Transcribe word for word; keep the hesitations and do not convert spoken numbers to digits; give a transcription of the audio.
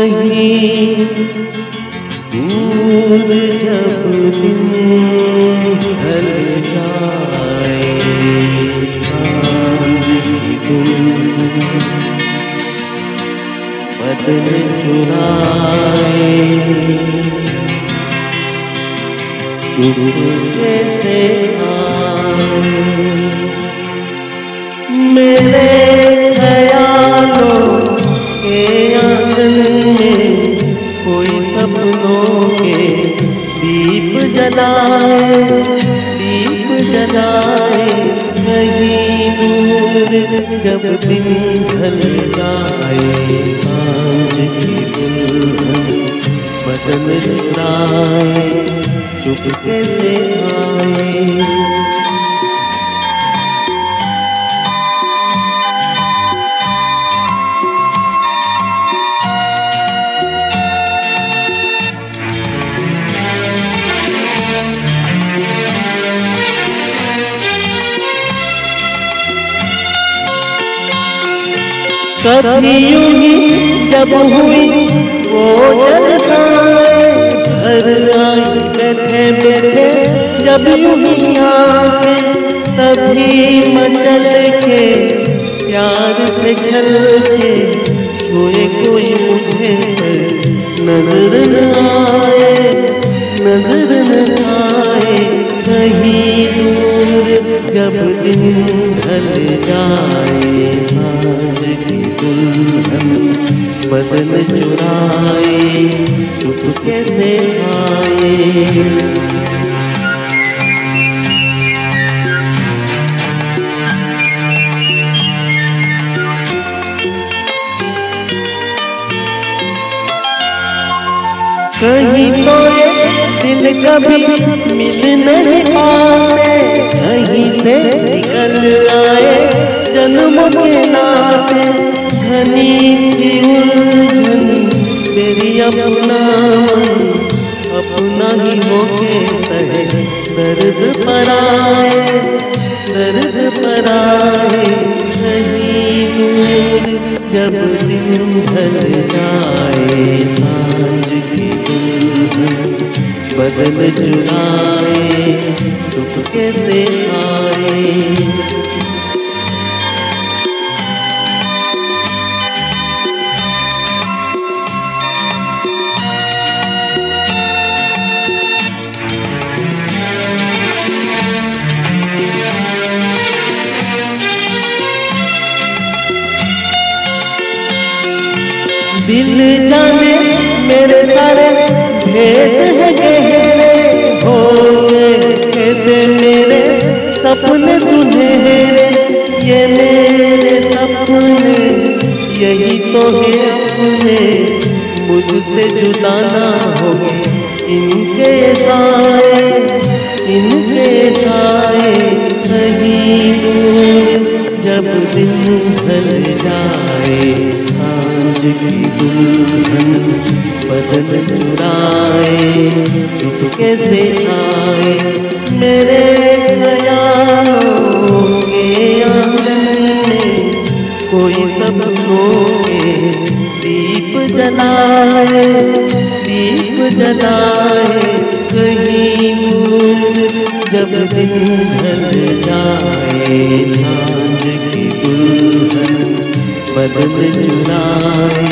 कहीं दूर जब दिन ढल जाए, सांझ की दुल्हन बदन चुराए, चुपके से आए मेरे ख्यालों के आंगन में, कोई सपनों के दीप जलाए, दीप जलाए। कहीं दूर जब दिन ढल जाए, सांझ की दुल्हन बदन चुराए, चुपके से आए। कभी यूं ही जब हुई वो जलसाएं, घर आई बैठे बैठे जब यूं ही आए, तभी मचल के प्यार से छल के छुए कोई मुझे नजर न आए, नजर न आए। कहीं दूर जब दिन ढल जाए, सांझ की दुल्हन बदन चुराए, चुपके से आए। कहीं तो ये दिल कभी मिल नहीं पाते, कहीं से निकल आए जन्मों के नाते। घनी थी उलझन मेरी अपना मन, अपना ही होके सहे दर्द पर आए, दर्द पर आए। कहीं दूर जब दिन ढल जाए, सांझ की दुल्हन बदन चुराए, चुपके से आए। दिल जाने मेरे सारे भेद है गहरे, हो गए कैसे मेरे सपने सुनहरे। ये मेरे सपने यही तो है अपने, मुझसे जुदा ना हो इनके साए, इनके साए। कहीं दूर जब दिन ढल जाए, सांझ की दुल्हन बदन चुराए, चुपके से आए। मेरे ख्यालों के आंगन में कोई सपनों के दीप जलाए, दीप जलाए। कहीं दूर जब दिन ढल जाए, सांझ की दुल्हन बदन चुराए,